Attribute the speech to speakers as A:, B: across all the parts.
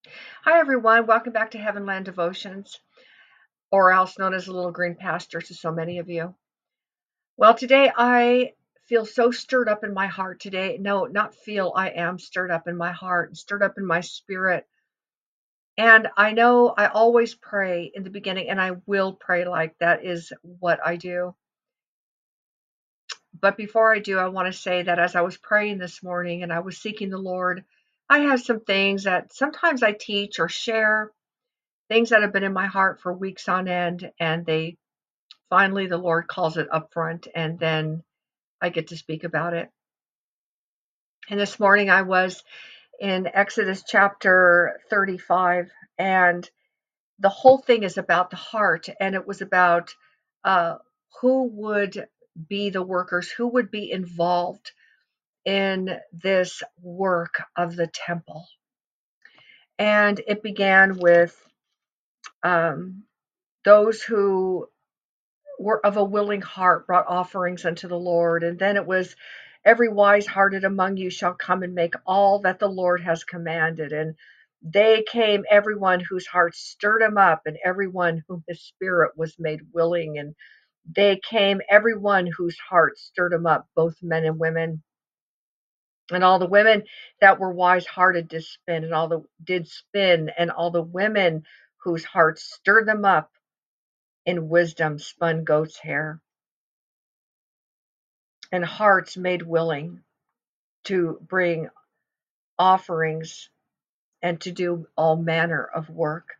A: Hi, everyone. Welcome back to Heavenland Devotions, or else known as the Little Green Pasture to so many of you. Well, today I feel so stirred up in my heart today. No, not feel, I am stirred up in my heart, stirred up in my spirit. And I know I always pray in the beginning, and I will pray like that is what I do. But before I do, I want to say that as I was praying this morning and I was seeking the Lord, I have some things that sometimes I teach or share, things that have been in my heart for weeks on end, and they finally the Lord calls it up front, and then I get to speak about it. And this morning I was in Exodus chapter 35, and the whole thing is about the heart, and it was about uh, who would be the workers, who would be involved in this work of the temple. And it began with um, those who were of a willing heart brought offerings unto the Lord. And then it was, every wise hearted among you shall come and make all that the Lord has commanded. And they came, everyone whose heart stirred him up, and everyone whom his spirit was made willing. And they came, everyone whose heart stirred him up, both men and women. And all the women that were wise hearted did spin, and all the women whose hearts stirred them up in wisdom spun goat's hair, and hearts made willing to bring offerings and to do all manner of work.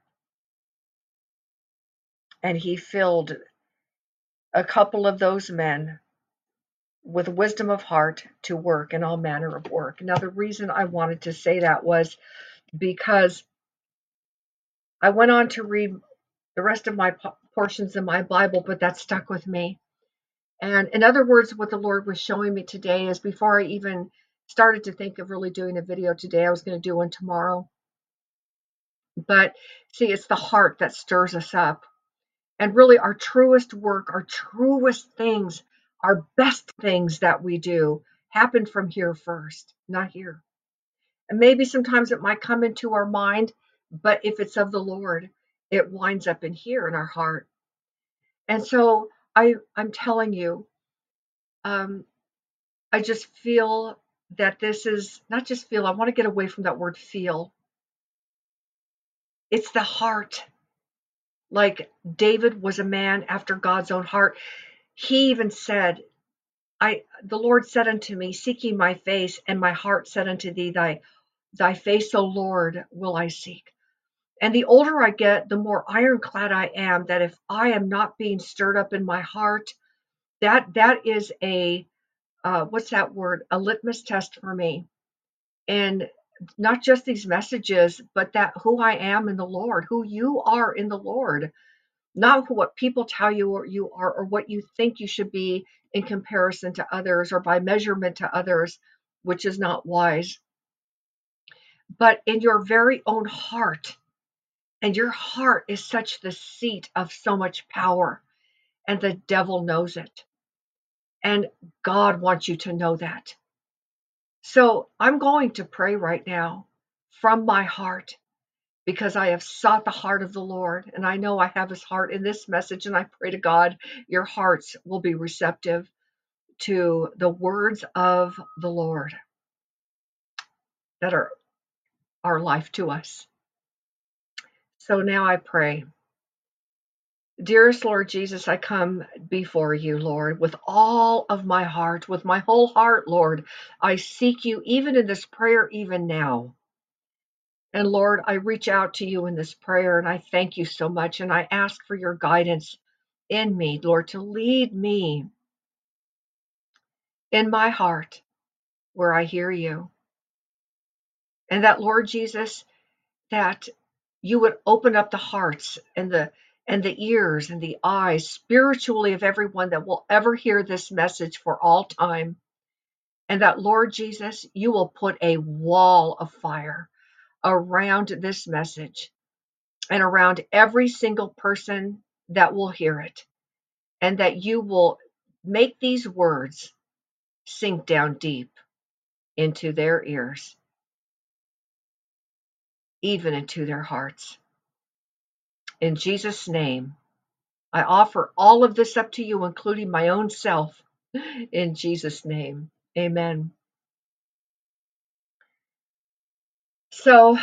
A: And he filled a couple of those men with wisdom of heart to work in all manner of work. Now, the reason I wanted to say that was because I went on to read the rest of my portions in my Bible, but that stuck with me. And in other words, what the Lord was showing me today is, before I even started to think of really doing a video today, I was going to do one tomorrow. But see, it's the heart that stirs us up. And really, our truest work, our truest things, our best things that we do happen from here first, not here. And maybe sometimes it might come into our mind, but if it's of the Lord, it winds up in here in our heart. And so I'm telling you, um, I just feel that this is not just feel, I want to get away from that word feel. It's the heart. Like, David was a man after God's own heart. He even said, the Lord said unto me, seek ye my face, and my heart said unto thee, thy face, O Lord, will I seek. And the older I get, the more ironclad I am, that if I am not being stirred up in my heart, that is a what's that word? A litmus test for me. And not just these messages, but that who I am in the Lord, who you are in the Lord, not what people tell you are, or what you think you should be in comparison to others, or by measurement to others, which is not wise, but in your very own heart. And your heart is such the seat of so much power, and the devil knows it. And God wants you to know that. So I'm going to pray right now from my heart, because I have sought the heart of the Lord, and I know I have his heart in this message. And I pray to God, your hearts will be receptive to the words of the Lord that are our life to us. So now I pray. Dearest Lord Jesus, I come before you, Lord, with all of my heart, with my whole heart, Lord. I seek you even in this prayer, even now. And Lord, I reach out to you in this prayer, and I thank you so much. And I ask for your guidance in me, Lord, to lead me in my heart where I hear you. And that, Lord Jesus, that you would open up the hearts and the ears and the eyes spiritually of everyone that will ever hear this message for all time. And that, Lord Jesus, you will put a wall of fire around this message and around every single person that will hear it, and that you will make these words sink down deep into their ears. even into their hearts. In Jesus' name, I offer all of this up to you, including my own self, in Jesus' name. Amen. So,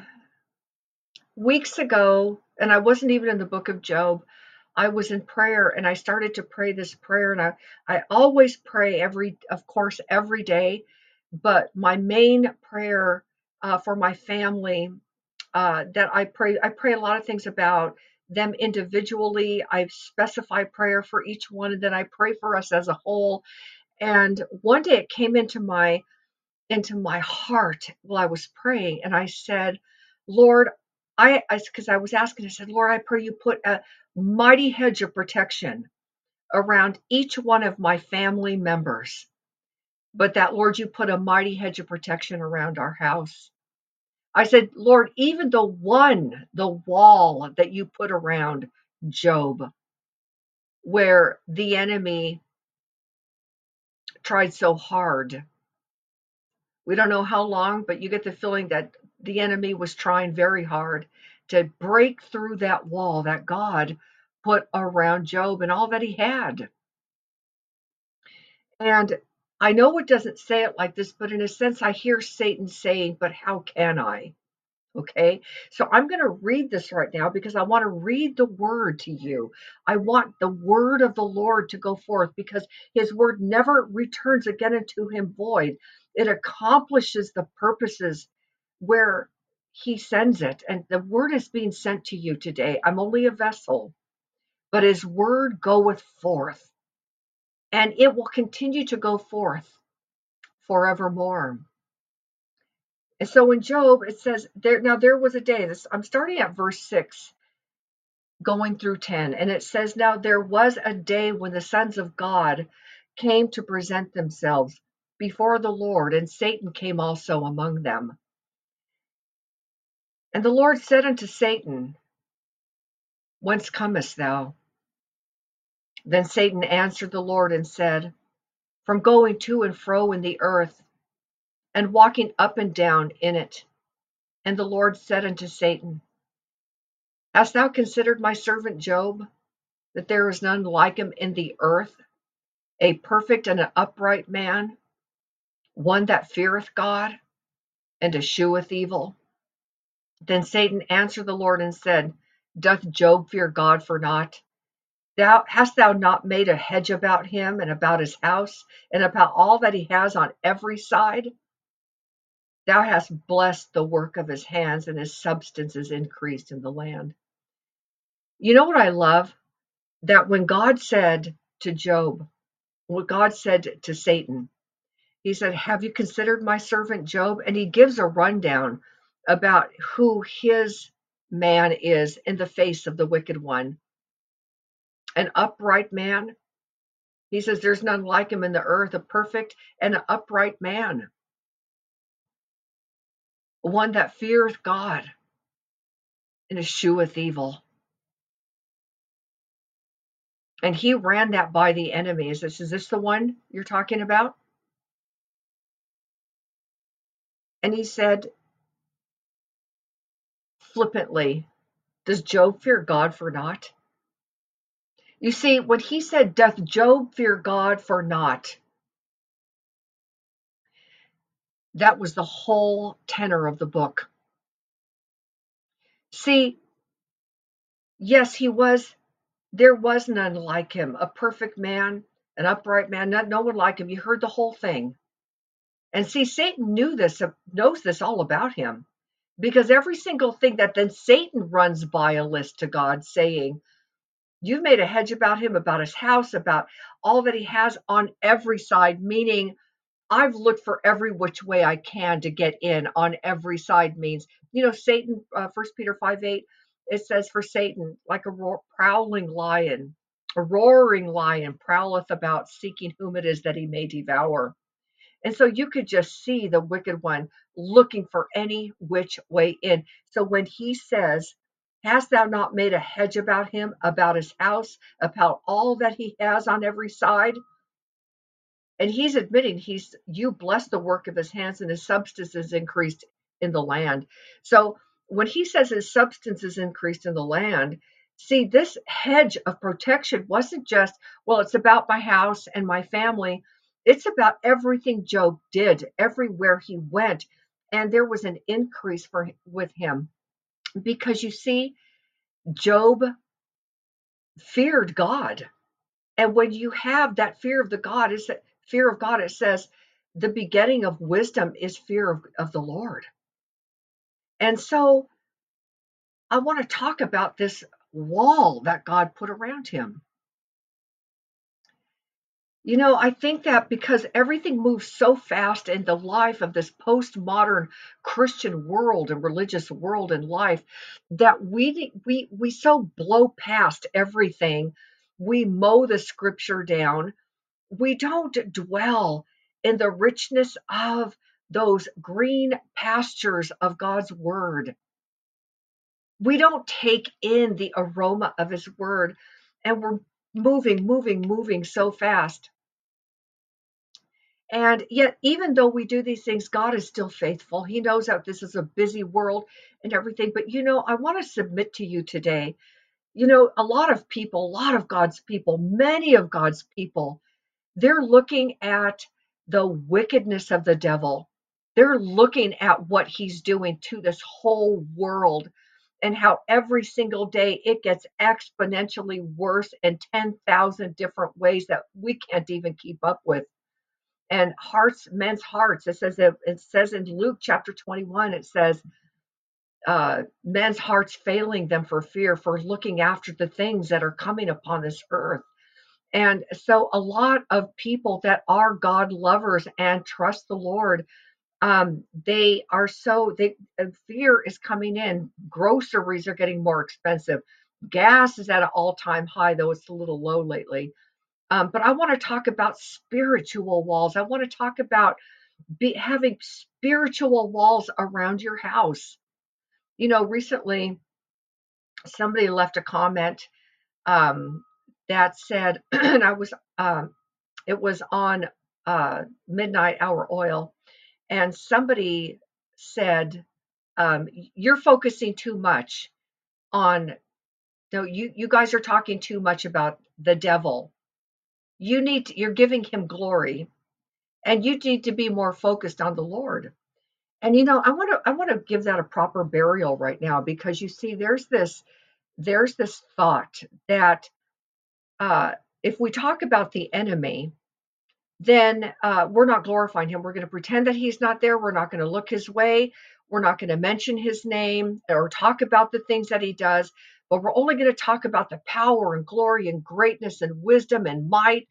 A: weeks ago, and I wasn't even in the book of Job, I was in prayer and I started to pray this prayer. And I always pray of course, every day. But my main prayer for my family that I pray a lot of things about them individually. I specify prayer for each one, and then I pray for us as a whole. And one day it came into my heart while I was praying, and I said, Lord, because I was asking, I said, Lord, I pray you put a mighty hedge of protection around each one of my family members, but that, Lord, you put a mighty hedge of protection around our house. I said, Lord, even the wall that you put around Job, where the enemy tried so hard. We don't know how long, but you get the feeling that the enemy was trying very hard to break through that wall that God put around Job and all that he had. And I know it doesn't say it like this, but in a sense, I hear Satan saying, but how can I? Okay, so I'm going to read this right now because I want to read the word to you. I want the word of the Lord to go forth because his word never returns again into him void. It accomplishes the purposes where he sends it. And the word is being sent to you today. I'm only a vessel, but his word goeth forth, and it will continue to go forth forevermore. And so in Job, it says, there was a day, I'm starting at verse 6, going through 10, and it says, now there was a day when the sons of God came to present themselves before the Lord, and Satan came also among them. And the Lord said unto Satan, whence comest thou? Then Satan answered the Lord and said, from going to and fro in the earth, and walking up and down in it. And the Lord said unto Satan, hast thou considered my servant Job, that there is none like him in the earth, a perfect and an upright man, one that feareth God, and escheweth evil? Then Satan answered the Lord and said, doth Job fear God for naught? Hast thou not made a hedge about him, and about his house, and about all that he has on every side? Thou hast blessed the work of his hands, and his substance is increased in the land. You know what I love? That when God said to Job, what God said to Satan, he said, have you considered my servant Job? And he gives a rundown about who his man is in the face of the wicked one. An upright man. He says there's none like him in the earth, a perfect and an upright man. One that feareth God and escheweth evil. And he ran that by the enemy. Is this the one you're talking about? And he said flippantly, does Job fear God for naught? You see, when he said, doth Job fear God for naught? That was the whole tenor of the book. See, yes, there was none like him, a perfect man, an upright man, no one like him. You heard the whole thing. And see, Satan knows this all about him, because every single thing that then Satan runs by a list to God saying, you've made a hedge about him, about his house, about all that he has on every side, meaning I've looked for every which way I can to get in on every side means, Satan, 1 Peter 5:8, it says for Satan, like a prowling lion, a roaring lion prowleth about seeking whom it is that he may devour. And so you could just see the wicked one looking for any which way in. So when he says, hast thou not made a hedge about him, about his house, about all that he has on every side? And he's admitting you bless the work of his hands, and his substance is increased in the land. So when he says his substance is increased in the land, see, this hedge of protection wasn't just, well, it's about my house and my family. It's about everything Job did, everywhere he went. And there was an increase with him because you see, Job feared God. And when you have that fear of the God, is that fear of God, it says the beginning of wisdom is fear of the Lord. And so I want to talk about this wall that God put around him. I think that because everything moves so fast in the life of this postmodern Christian world and religious world and life, that we so blow past everything. We mow the scripture down. We don't dwell in the richness of those green pastures of God's word. We don't take in the aroma of his word, and we're moving so fast. And yet, even though we do these things, God is still faithful. He knows that this is a busy world and everything. But, I want to submit to you today, a lot of people, a lot of God's people, many of God's people, they're looking at the wickedness of the devil. They're looking at what he's doing to this whole world and how every single day it gets exponentially worse in 10,000 different ways that we can't even keep up with. And men's hearts, it says in Luke chapter 21, it says, men's hearts failing them for fear, for looking after the things that are coming upon this earth. And so a lot of people that are God lovers and trust the Lord, fear is coming in. Groceries are getting more expensive. Gas is at an all-time high, though it's a little low lately. But I want to talk about spiritual walls. I want to talk about having spiritual walls around your house. Recently somebody left a comment that said, and it was on Midnight Hour Oil, and somebody said, "You're focusing too much on. No, you guys are talking too much about the devil. You're giving him glory, and you need to be more focused on the Lord." And I want to give that a proper burial right now, because you see, there's this thought that if we talk about the enemy, then we're not glorifying him. We're going to pretend that he's not there. We're not going to look his way. We're not going to mention his name or talk about the things that he does, but we're only going to talk about the power and glory and greatness and wisdom and might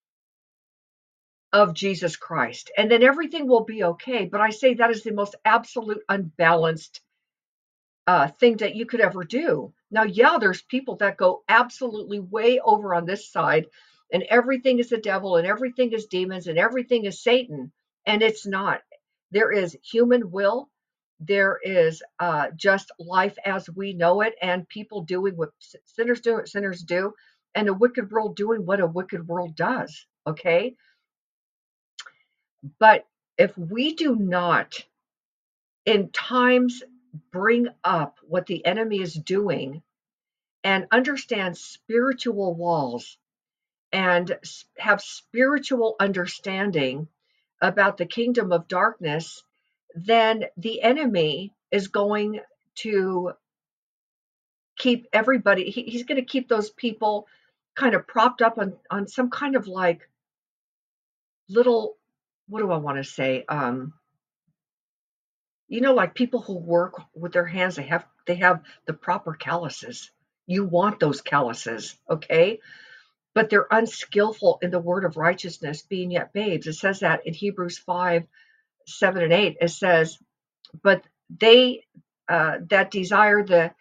A: of Jesus Christ. And then everything will be okay. But I say that is the most absolute unbalanced thing that you could ever do. Now, yeah, there's people that go absolutely way over on this side, and everything is the devil, and everything is demons, and everything is Satan. And it's not. There is human will. There is just life as we know it, and people doing what sinners do, what sinners do, and a wicked world doing what a wicked world does. Okay? But if we do not, in times, bring up what the enemy is doing and understand spiritual walls and have spiritual understanding about the kingdom of darkness, then the enemy is going to keep everybody, he's going to keep those people kind of propped up on some kind of like little, what do I want to say? Like people who work with their hands, they have the proper calluses. You want those calluses, okay? But they're unskillful in the word of righteousness, being yet babes. It says that in Hebrews 5:7-8. It says, but they that desire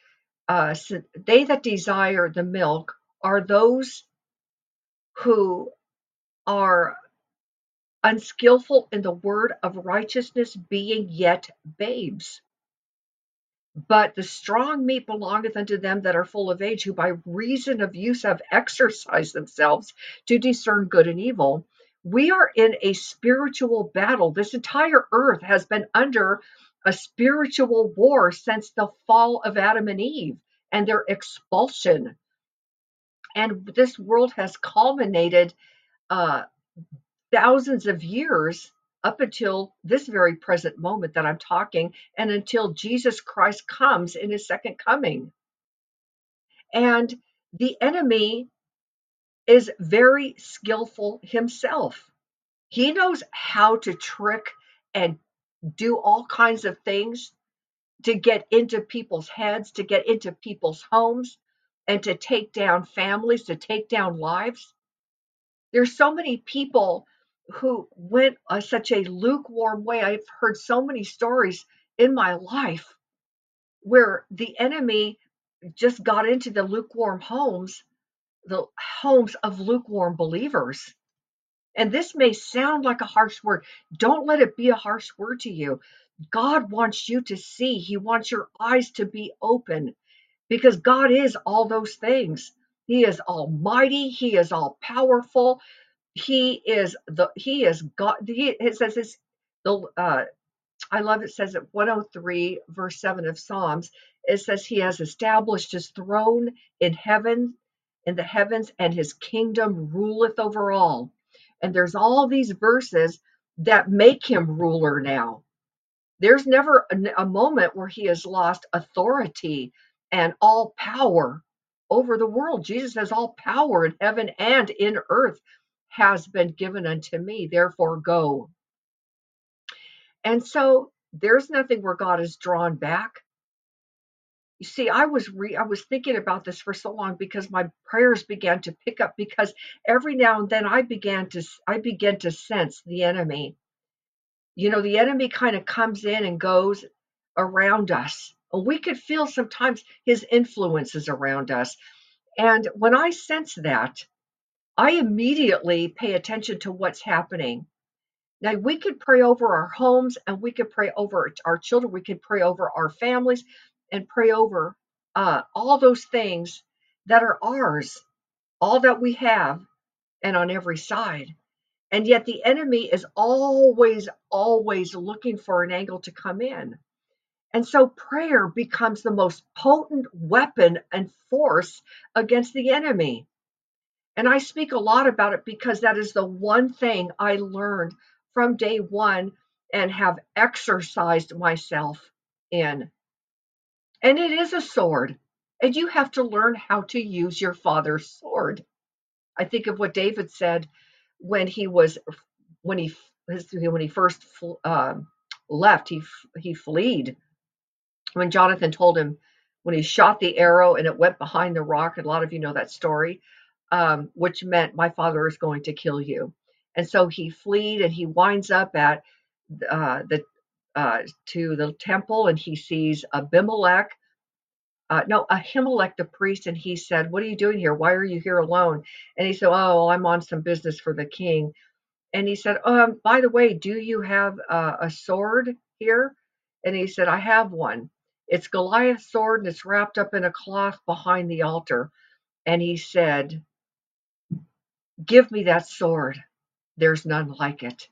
A: the milk are those who are unskillful in the word of righteousness, being yet babes. But the strong meat belongeth unto them that are full of age, who by reason of use have exercised themselves to discern good and evil. We are in a spiritual battle. This entire earth has been under a spiritual war since the fall of Adam and Eve and their expulsion. And this world has culminated uh, thousands of years up until this very present moment that I'm talking, and until Jesus Christ comes in his second coming. And the enemy is very skillful himself. He knows how to trick and do all kinds of things to get into people's heads, to get into people's homes, and to take down families, to take down lives. There's so many people who went such a lukewarm way. I've heard so many stories in my life where the enemy just got into the homes of lukewarm believers. And this may sound like a harsh word. Don't let it be a harsh word to you. God wants you to see. He wants your eyes to be open, because God is all those things. He is almighty. He is all powerful. He is God. It says this, I love it, says at 103 verse 7 of Psalms, it says he has established his throne in the heavens, and his kingdom ruleth over all. And there's all these verses that make him ruler now. There's never a moment where he has lost authority and all power over the world. Jesus says, all power in heaven and in earth has been given unto me, therefore go. And so there's nothing where God is drawn back. You see, I was thinking about this for so long because my prayers began to pick up, because every now and then I began to sense the enemy. The enemy kind of comes in and goes around us. We could feel sometimes his influences around us. And when I sense that, I immediately pay attention to what's happening. Now, we could pray over our homes, and we could pray over our children. We could pray over our families and pray over all those things that are ours, all that we have, and on every side. And yet the enemy is always, always looking for an angle to come in. And so prayer becomes the most potent weapon and force against the enemy. And I speak a lot about it because that is the one thing I learned from day one and have exercised myself in. And it is a sword. And you have to learn how to use your father's sword. I think of what David said when he was when he first left. He fled when Jonathan told him, when he shot the arrow and it went behind the rock. And a lot of you know that story, which meant my father is going to kill you. And so he fled, and he winds up at the to the temple, and he sees Ahimelech the priest, and he said, "What are you doing here? Why are you here alone?" And he said, "Oh, I'm on some business for the king." And he said, "By the way, do you have a sword here?" And he said, "I have one. It's Goliath's sword, and it's wrapped up in a cloth behind the altar." And he said, "Give me that sword. There's none like it."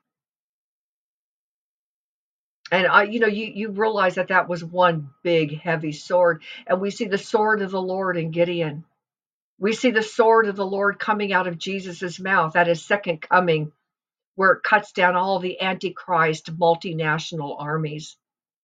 A: And you realize that was one big, heavy sword. And we see the sword of the Lord in Gideon. We see the sword of the Lord coming out of Jesus's mouth at his second coming, where it cuts down all the Antichrist multinational armies.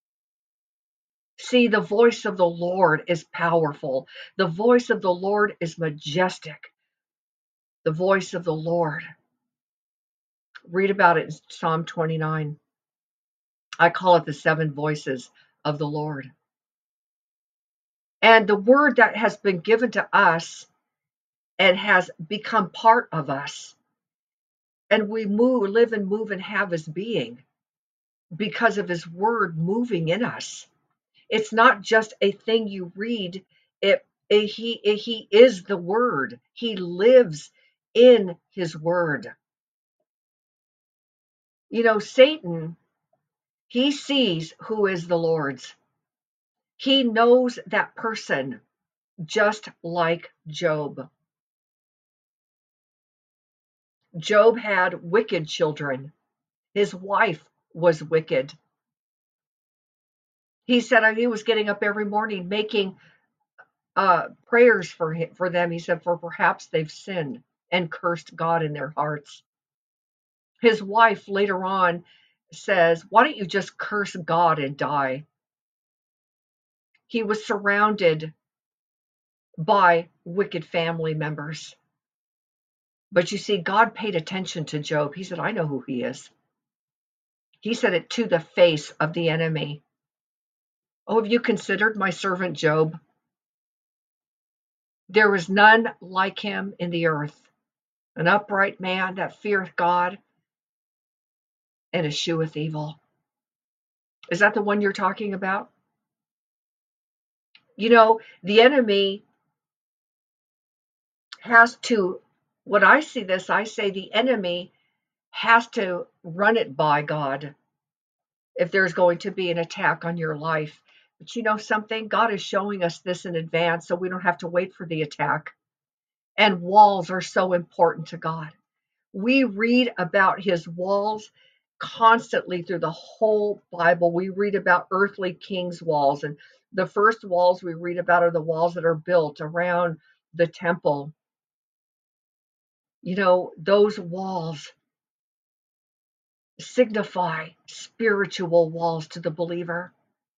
A: See, the voice of the Lord is powerful. The voice of the Lord is majestic. The voice of the Lord. Read about it in Psalm 29. I call it the seven voices of the Lord. And the word that has been given to us and has become part of us. And we live and move and have his being because of his word moving in us. It's not just a thing you read. He is the word. He lives in his word. Satan, he sees who is the Lord's. He knows that person, just like Job. Job had wicked children. His wife was wicked. He said he was getting up every morning making prayers for them. He said, for perhaps they've sinned and cursed God in their hearts. His wife later on says, why don't you just curse God and die? He was surrounded by wicked family members. But you see, God paid attention to Job. He said, I know who he is. He said it to the face of the enemy. Oh, have you considered my servant Job? There is none like him in the earth, an upright man that feareth God and escheweth evil. Is that the one you're talking about? You know, the enemy has to, when I see this, I say the enemy has to run it by God if there's going to be an attack on your life. But you know something? God is showing us this in advance so we don't have to wait for the attack. And walls are so important to God. We read about his walls constantly through the whole Bible. We read about earthly kings' walls, and the first walls we read about are the walls that are built around the temple. You know, those walls signify spiritual walls to the believer.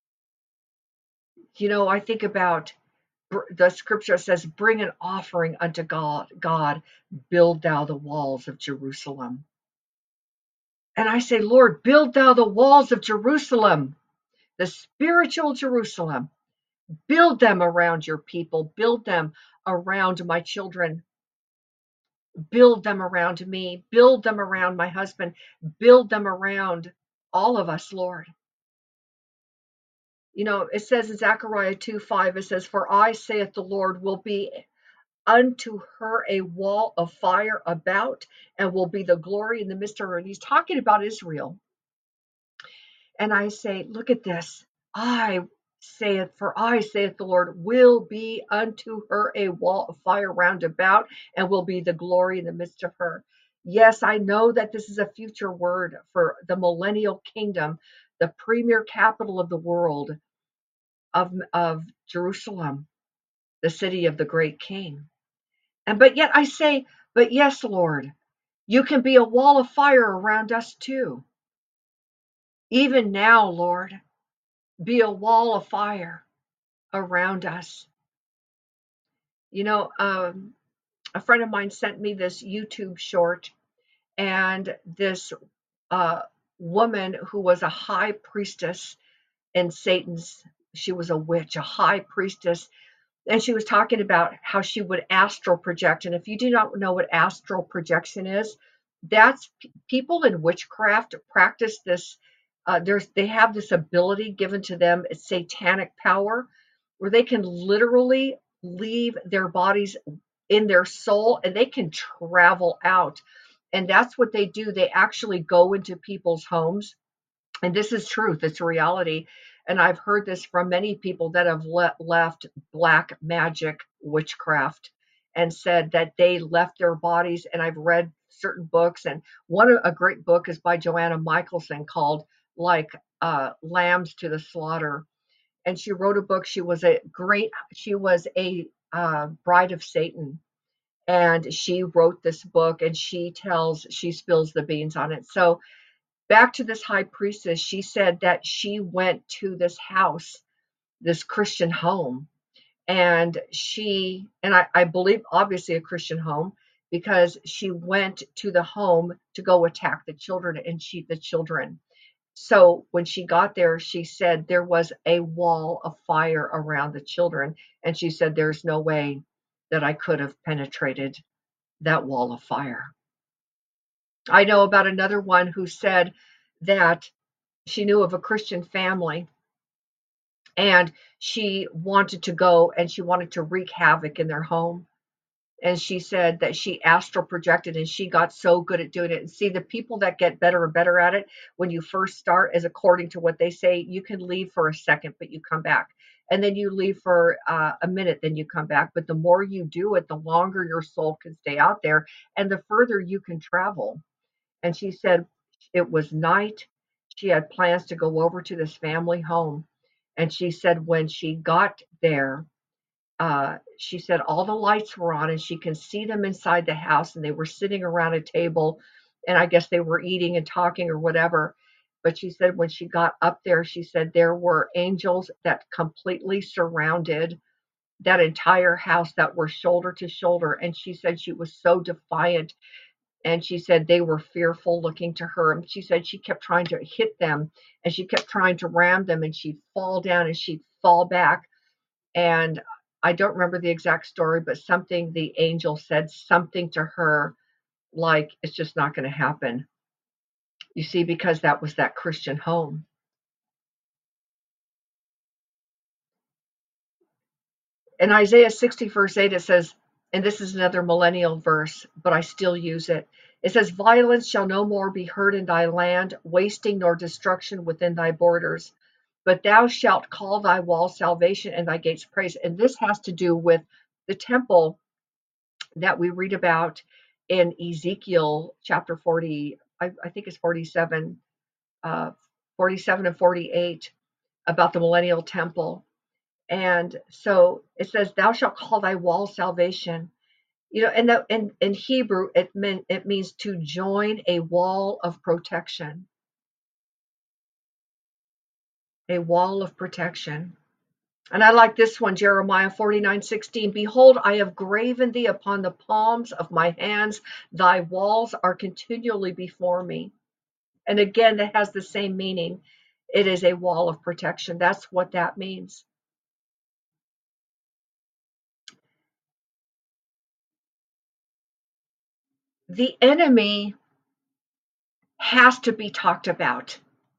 A: You know, I think about the scripture says, bring an offering unto God, build thou the walls of Jerusalem. And I say, Lord, build thou the walls of Jerusalem, the spiritual Jerusalem. Build them around your people. Build them around my children. Build them around me. Build them around my husband. Build them around all of us, Lord. You know, it says in Zechariah 2:5, it says, for I, saith the Lord, will be unto her a wall of fire about, and will be the glory in the midst of her. And he's talking about Israel. And I say, look at this. I saith the Lord, will be unto her a wall of fire round about, and will be the glory in the midst of her. Yes, I know that this is a future word for the millennial kingdom, the premier capital of the world, of Jerusalem, the city of the great king. But yet I say, but yes, Lord, you can be a wall of fire around us too. Even now, Lord, be a wall of fire around us. You know, a friend of mine sent me this YouTube short, and this uh, woman who was a high priestess in Satan's, she was a witch, a high priestess, and she was talking about how she would astral project. And if you do not know what astral projection is, that's people in witchcraft practice this. They have this ability given to them, it's satanic power, where they can literally leave their bodies in their soul and they can travel out. And that's what they do. They actually go into people's homes, and this is truth, it's reality. And I've heard this from many people that have left black magic witchcraft and said that they left their bodies. And I've read certain books, and a great book is by Joanna Michelson called like Lambs to the Slaughter. And she wrote a book. She was a bride of Satan, and she wrote this book, and she spills the beans on it. So back to this high priestess, she said that she went to this house, this Christian home, and I believe obviously a Christian home, because she went to the home to go attack the children and shoot the children. So when she got there, she said there was a wall of fire around the children, and she said there's no way that I could have penetrated that wall of fire. I know about another one who said that she knew of a Christian family, and she wanted to go and she wanted to wreak havoc in their home. And she said that she astral projected and she got so good at doing it. And see, the people that get better and better at it, when you first start, is according to what they say, you can leave for a second, but you come back. And then you leave for a minute, then you come back. But the more you do it, the longer your soul can stay out there and the further you can travel. And she said it was night. She had plans to go over to this family home. And she said when she got there, she said all the lights were on and she can see them inside the house, and they were sitting around a table, and I guess they were eating and talking or whatever. But she said when she got up there, she said there were angels that completely surrounded that entire house, that were shoulder to shoulder. And she said she was so defiant, and she said they were fearful looking to her. And she said she kept trying to hit them, and she kept trying to ram them, and she'd fall down and she'd fall back. And I don't remember the exact story, but something, the angel said something to her like, it's just not going to happen. You see, because that was that Christian home. In Isaiah 60, verse 8, it says, and this is another millennial verse, but I still use it. It says, violence shall no more be heard in thy land, wasting nor destruction within thy borders. But thou shalt call thy walls salvation and thy gates praise. And this has to do with the temple that we read about in Ezekiel chapter 40, I think it's 47, 47 and 48, about the millennial temple. And so it says, thou shalt call thy wall salvation. You know, and in Hebrew, it means to join a wall of protection, a wall of protection. And I like this one, Jeremiah 49:16. Behold, I have graven thee upon the palms of my hands. Thy walls are continually before me. And again, that has the same meaning. It is a wall of protection. That's what that means. The enemy has to be talked about.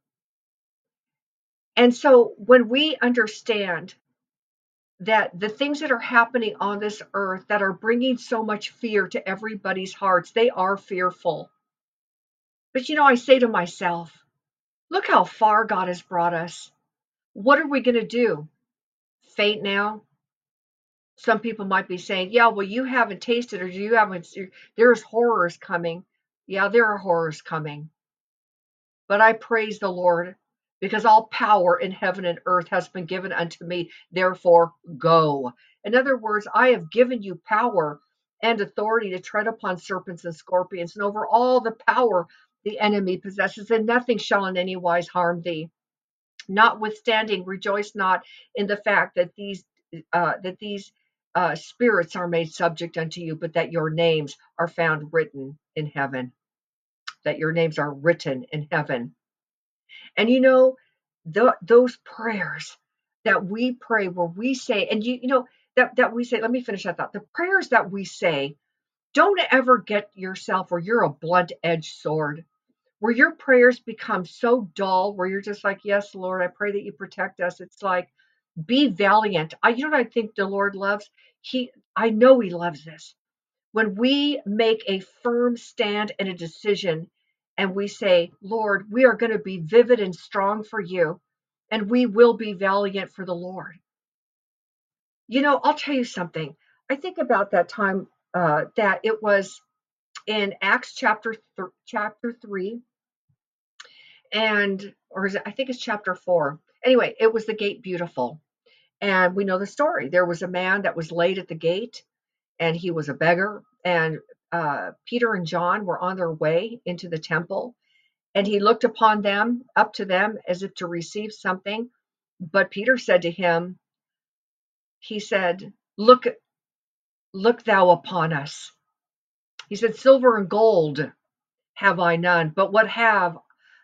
A: And so when we understand that the things that are happening on this earth that are bringing so much fear to everybody's hearts, they are fearful. But you know, I say to myself, look how far God has brought us. What are we going to do? Faint now? Some people might be saying, yeah, well, you haven't tasted, or you haven't, there's horrors coming. Yeah, there are horrors coming. But I praise the Lord, because all power in heaven and earth has been given unto me. Therefore, go. In other words, I have given you power and authority to tread upon serpents and scorpions, and over all the power the enemy possesses, and nothing shall in any wise harm thee. Notwithstanding, rejoice not in the fact that these spirits are made subject unto you, but that your names are found written in heaven. That your names are written in heaven. And you know, those prayers that we pray, where we say, and you know that we say. Let me finish that thought. The prayers that we say, don't ever get yourself where you're a blunt-edged sword, where your prayers become so dull, where you're just like, yes, Lord, I pray that you protect us. It's like, be valiant. You know what I think the Lord loves? I know he loves this. When we make a firm stand and a decision, and we say, Lord, we are going to be vivid and strong for you, and we will be valiant for the Lord. You know, I'll tell you something. I think about that time, that it was in Acts chapter 3, and or is it, I think it's chapter 4. Anyway, it was the gate beautiful. And we know the story. There was a man that was laid at the gate, and he was a beggar. And Peter and John were on their way into the temple, and he looked upon them, up to them, as if to receive something. But Peter said to him, he said, look thou upon us. He said, silver and gold have I none, but what have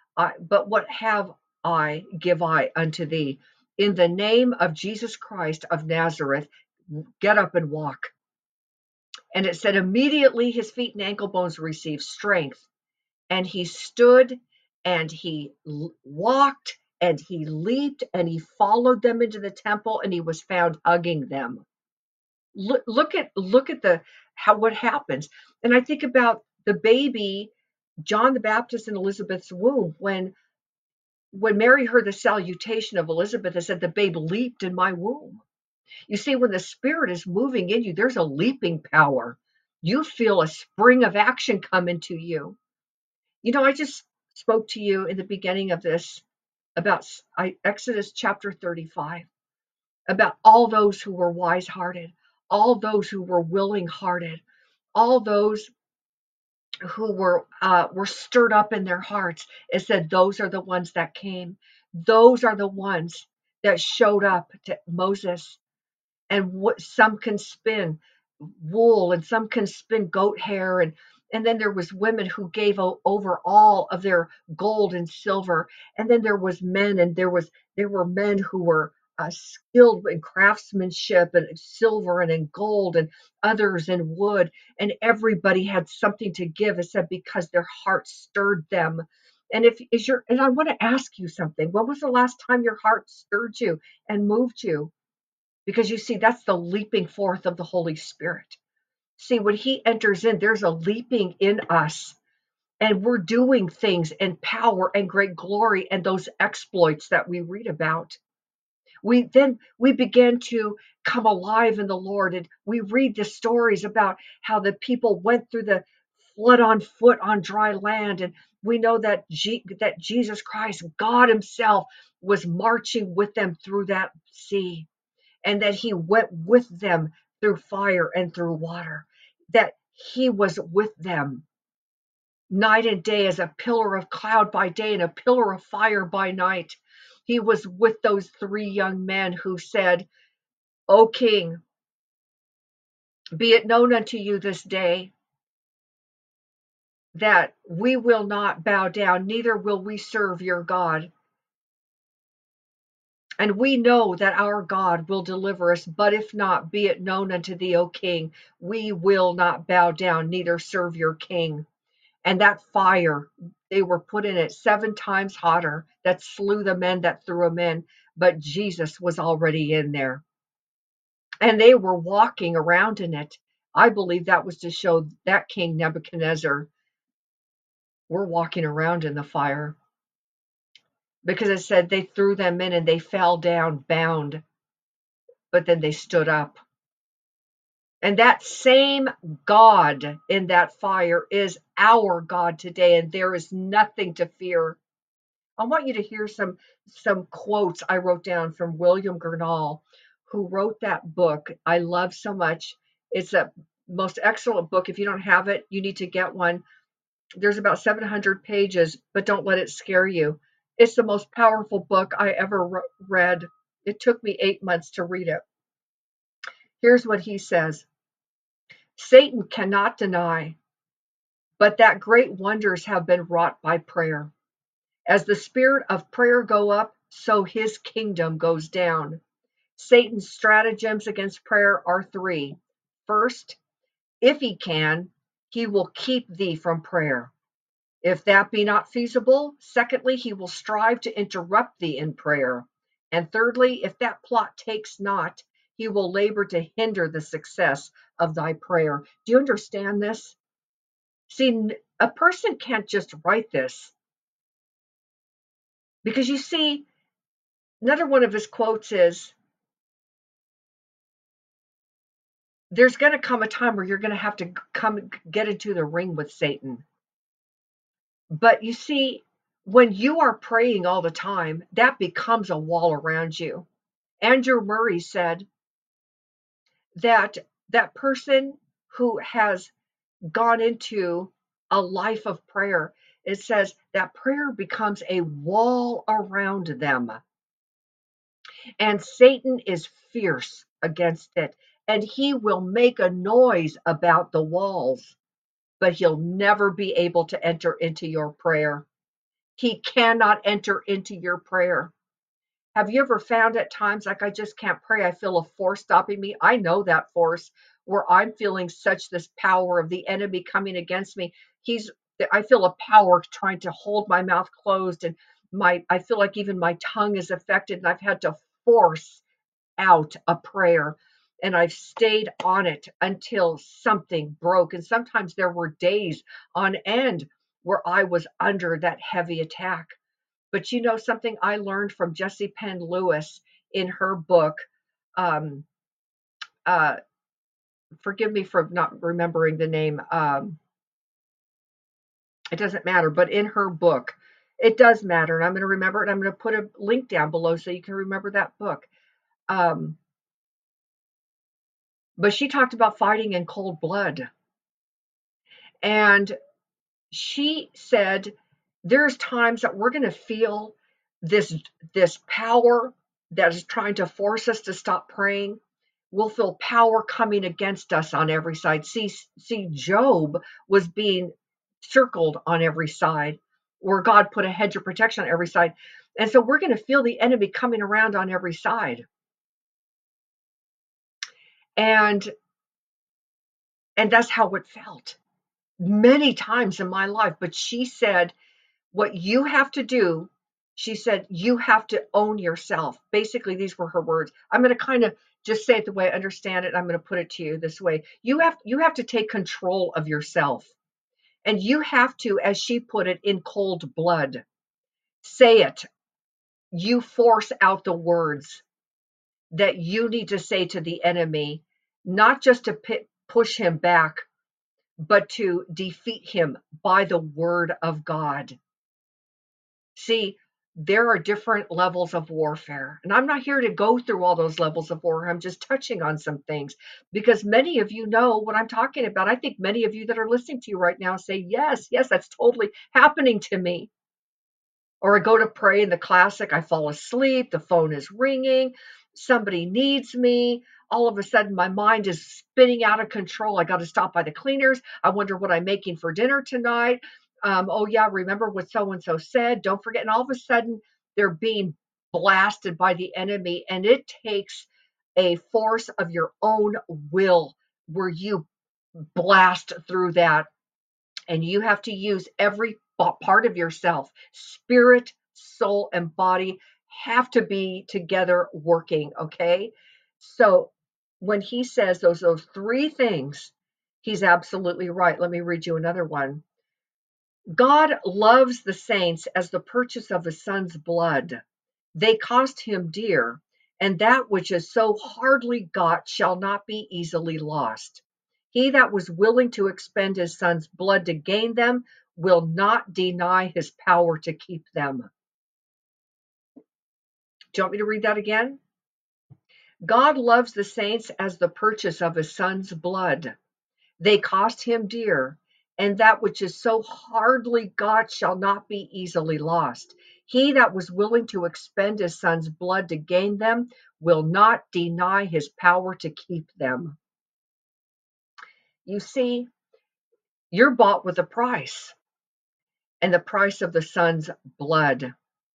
A: I give I unto thee. In the name of Jesus Christ of Nazareth, get up and walk. And it said, immediately his feet and ankle bones received strength, and he stood, and he walked, and he leaped, and he followed them into the temple, and he was found hugging them. Look at what happens. And I think about the baby John the Baptist in Elizabeth's womb, when Mary heard the salutation of Elizabeth, it said the babe leaped in my womb. You see, when the Spirit is moving in you, there's a leaping power. You feel a spring of action come into you. You know, I just spoke to you in the beginning of this about Exodus chapter 35, about all those who were wise-hearted, all those who were willing-hearted, all those who were stirred up in their hearts. It said those are the ones that came. Those are the ones that showed up to Moses. And what some can spin wool and some can spin goat hair, and then there was women who gave over all of their gold and silver, and then there was men, and there were men who were skilled in craftsmanship and silver and in gold, and others in wood, and everybody had something to give. It said because their heart stirred them. And if is your and I want to ask you something. When was the last time your heart stirred you and moved you? Because you see, that's the leaping forth of the Holy Spirit. See, when He enters in, there's a leaping in us, and we're doing things in power and great glory and those exploits that we read about. We begin to come alive in the Lord, and we read the stories about how the people went through the flood on foot on dry land, and we know that that Jesus Christ, God Himself, was marching with them through that sea, and that He went with them through fire and through water, that He was with them night and day as a pillar of cloud by day and a pillar of fire by night. He was with those three young men who said, O King, be it known unto you this day that we will not bow down, neither will we serve your God. And we know that our God will deliver us, but if not, be it known unto thee, O King, we will not bow down, neither serve your king. And that fire, they were put in it 7 times hotter, that slew the men that threw them in, but Jesus was already in there. And they were walking around in it. I believe that was to show that King Nebuchadnezzar, we're walking around in the fire. Because it said they threw them in and they fell down bound, but then they stood up. And that same God in that fire is our God today, and there is nothing to fear. I want you to hear some quotes I wrote down from William Gurnall, who wrote that book I love so much. It's a most excellent book. If you don't have it, you need to get one. There's about 700 pages, but don't let it scare you. It's the most powerful book I ever read. It took me 8 months to read it. Here's what he says. Satan cannot deny, but that great wonders have been wrought by prayer. As the spirit of prayer go up, so his kingdom goes down. Satan's stratagems against prayer are 3. First, if he can, he will keep thee from prayer. If that be not feasible, secondly, he will strive to interrupt thee in prayer. And thirdly, if that plot takes not, he will labor to hinder the success of thy prayer. Do you understand this? See, a person can't just write this. Because you see, another one of his quotes is, there's going to come a time where you're going to have to come get into the ring with Satan. But you see, when you are praying all the time, that becomes a wall around you. Andrew Murray said that that person who has gone into a life of prayer, it says that prayer becomes a wall around them. And Satan is fierce against it. And he will make a noise about the walls, but he'll never be able to enter into your prayer. He cannot enter into your prayer. Have you ever found at times like I just can't pray? I feel a force stopping me. I know that force where I'm feeling such this power of the enemy coming against me. I feel a power trying to hold my mouth closed, and I feel like even my tongue is affected, and I've had to force out a prayer, and I've stayed on it until something broke. And sometimes there were days on end where I was under that heavy attack. But you know something I learned from Jessie Penn Lewis in her book, um, uh, forgive me for not remembering the name, it doesn't matter, but in her book, It does matter, and I'm going to remember it. I'm going to put a link down below so you can remember that book. Um, but she talked about fighting in cold blood. And she said there's times that we're going to feel this this power that is trying to force us to stop praying. We'll feel power coming against us on every side. See, Job was being circled on every side, where God put a hedge of protection on every side. And so we're going to feel the enemy coming around on every side. And that's how it felt many times in my life. But she said, what you have to do, she said, you have to own yourself. Basically, these were her words. I'm going to kind of just say it the way I understand it. I'm going to put it to you this way. You have to take control of yourself. And you have to, as she put it, in cold blood, say it. You force out the words that you need to say to the enemy, not just to push him back, but to defeat him by the word of God. See, there are different levels of warfare. And I'm not here to go through all those levels of warfare. I'm just touching on some things because many of you know what I'm talking about. I think many of you that are listening to you right now say, yes, that's totally happening to me. Or I go to pray in the classic, I fall asleep, the phone is ringing, somebody needs me. All of a sudden, my mind is spinning out of control. I got to stop by the cleaners. I wonder what I'm making for dinner tonight. Oh, yeah, remember what so and so said. Don't forget. And all of a sudden, they're being blasted by the enemy. And it takes a force of your own will where you blast through that. And you have to use every part of yourself. Spirit, soul, and body have to be together working, okay? So when he says those three things, he's absolutely right. Let me read you another one. God loves the saints as the purchase of his son's blood. They cost him dear, and that which is so hardly got shall not be easily lost. He that was willing to expend his son's blood to gain them will not deny his power to keep them. Do you want me to read that again? God loves the saints as the purchase of his son's blood. They cost him dear, and that which is so hardly got shall not be easily lost. He that was willing to expend his son's blood to gain them will not deny his power to keep them. You see, you're bought with a price, and the price of the son's blood.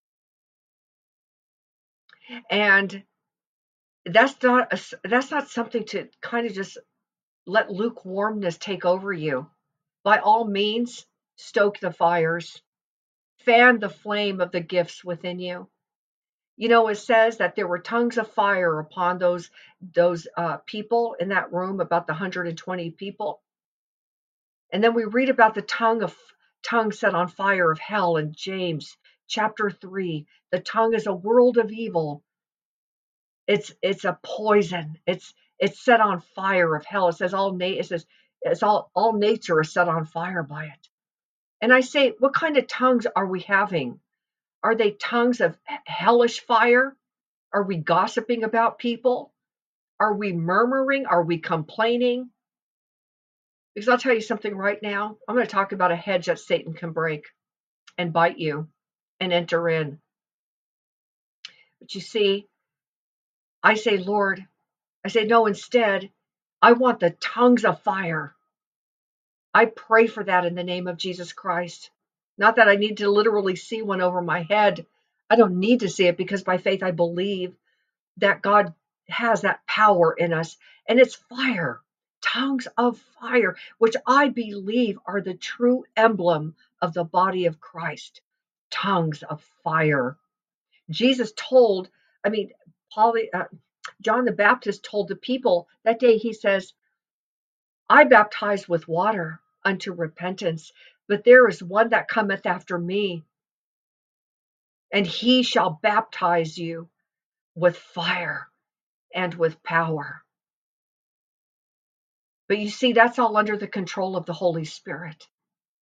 A: And that's not something to kind of just let lukewarmness take over you. By all means, stoke the fires. Fan the flame of the gifts within you. You know, it says that there were tongues of fire upon those people in that room, about the 120 people. And then we read about the tongue set on fire of hell in James chapter 3. The tongue is a world of evil. It's a poison. It's set on fire of hell. It says all nature is set on fire by it. And I say, what kind of tongues are we having? Are they tongues of hellish fire? Are we gossiping about people? Are we murmuring? Are we complaining? Because I'll tell you something right now. I'm going to talk about a hedge that Satan can break and bite you and enter in. But you see, I say, Lord, no, instead, I want the tongues of fire. I pray for that in the name of Jesus Christ. Not that I need to literally see one over my head. I don't need to see it because by faith I believe that God has that power in us, and it's fire, tongues of fire, which I believe are the true emblem of the body of Christ. Tongues of fire. Jesus told, I mean, John the Baptist told the people that day, he says, I baptize with water unto repentance, but there is one that cometh after me, and he shall baptize you with fire and with power. But you see, that's all under the control of the Holy Spirit.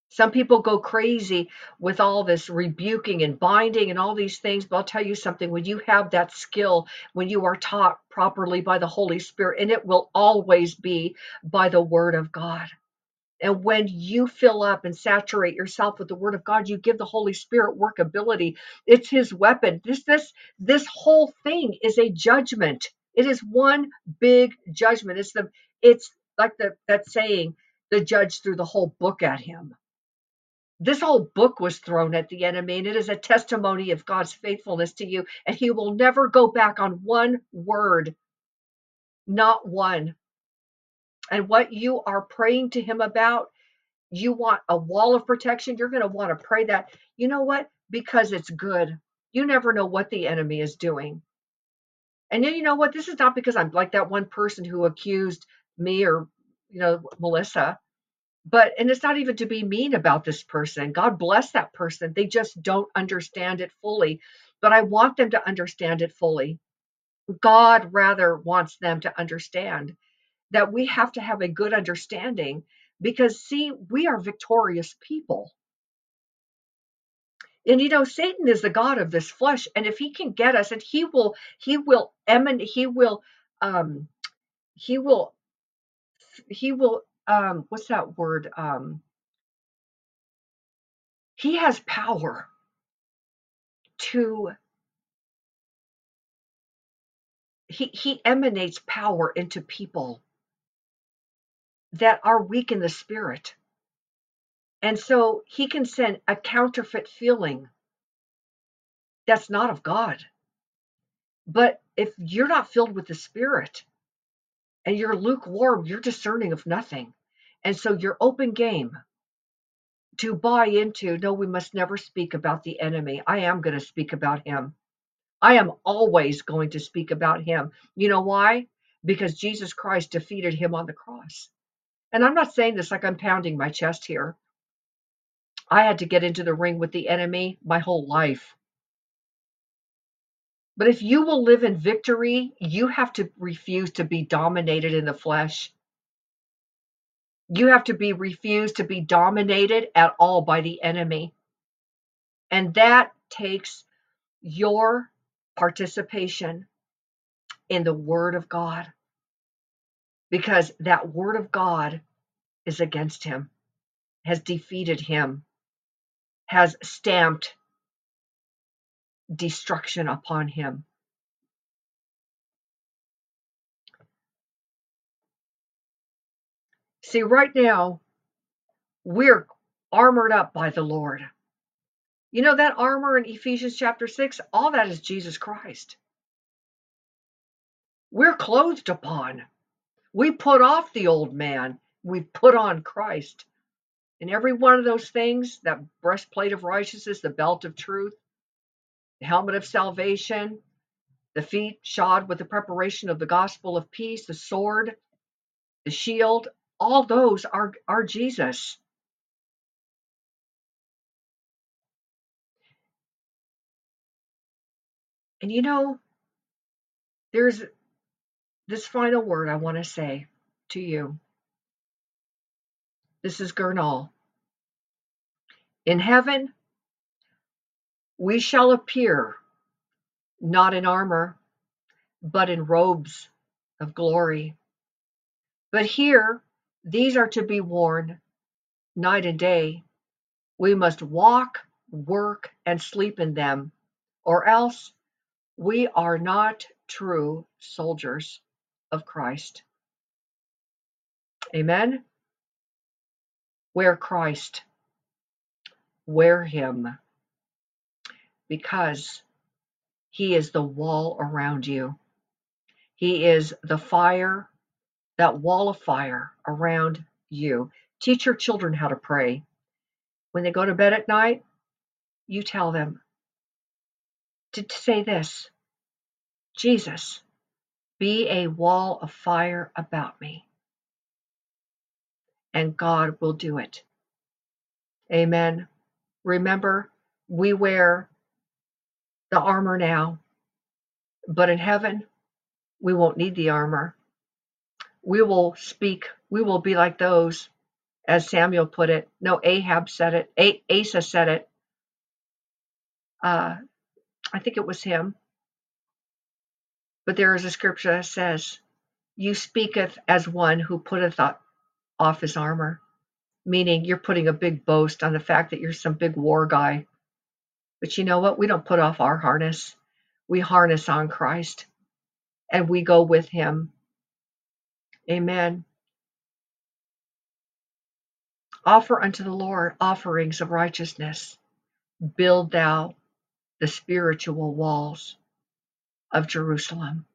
A: Some people go crazy with all this rebuking and binding and all these things, but I'll tell you something, when you have that skill, when you are taught properly by the Holy Spirit, and it will always be by the Word of God. And when you fill up and saturate yourself with the Word of God, you give the Holy Spirit workability. It's His weapon. This whole thing is a judgment. It is one big judgment. It's like that saying, the judge threw the whole book at him. This whole book was thrown at the enemy, and it is a testimony of God's faithfulness to you. And He will never go back on one word, not one. And what you are praying to Him about, you want a wall of protection, you're going to want to pray that. You know what? Because it's good. You never know what the enemy is doing. And then you know what? This is not because I'm like that one person who accused me or, Melissa. And it's not even to be mean about this person. God bless that person. They just don't understand it fully. But I want them to understand it fully. God rather wants them to understand that we have to have a good understanding because, see, we are victorious people. And Satan is the god of this flesh, and if he can get us, and he will emanate, he will what's that word? He has power to he emanates power into people that are weak in the spirit. And so he can send a counterfeit feeling that's not of God. But if you're not filled with the Spirit and you're lukewarm, you're discerning of nothing. And so you're open game to buy into, no, we must never speak about the enemy. I am going to speak about him. I am always going to speak about him. You know why? Because Jesus Christ defeated him on the cross. And I'm not saying this like I'm pounding my chest here. I had to get into the ring with the enemy my whole life. But if you will live in victory, you have to refuse to be dominated in the flesh. You have to refuse to be dominated at all by the enemy. And that takes your participation in the Word of God. Because that Word of God is against him, has defeated him, has stamped destruction upon him. See, right now, we're armored up by the Lord. You know that armor in Ephesians chapter 6, all that is Jesus Christ. We're clothed upon. We put off the old man. We put on Christ. And every one of those things, that breastplate of righteousness, the belt of truth, the helmet of salvation, the feet shod with the preparation of the gospel of peace, the sword, the shield, all those are Jesus. And there's this final word I want to say to you. This is Gernal. In heaven, we shall appear not in armor, but in robes of glory. But here, these are to be worn night and day. We must walk, work, and sleep in them, or else we are not true soldiers of Christ. Amen? Wear Christ. Wear him. Because he is the wall around you. He is the fire, that wall of fire around you. Teach your children how to pray. When they go to bed at night, you tell them to say this: Jesus, be a wall of fire about me. And God will do it. Amen. Remember, we wear the armor now, but in heaven, we won't need the armor. We will speak. We will be like those as Samuel put it. No, Ahab said it. Asa said it. I think it was him. But there is a scripture that says, "You speaketh as one who putteth off his armor," meaning you're putting a big boast on the fact that you're some big war guy. But you know what? We don't put off our harness. We harness on Christ and we go with him. Amen. Offer unto the Lord offerings of righteousness. Build thou the spiritual walls of Jerusalem.